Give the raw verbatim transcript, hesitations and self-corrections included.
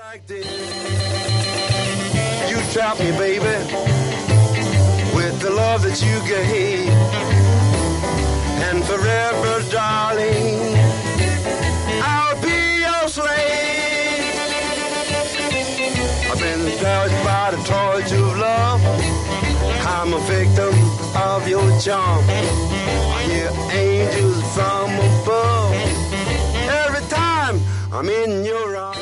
Like this. You trap me, baby, with the love that you gave, and forever, darling, I'll be your slave. I've been touched by the torch of love. I'm a victim of your charm. I hear angels from above every time I'm in your arms.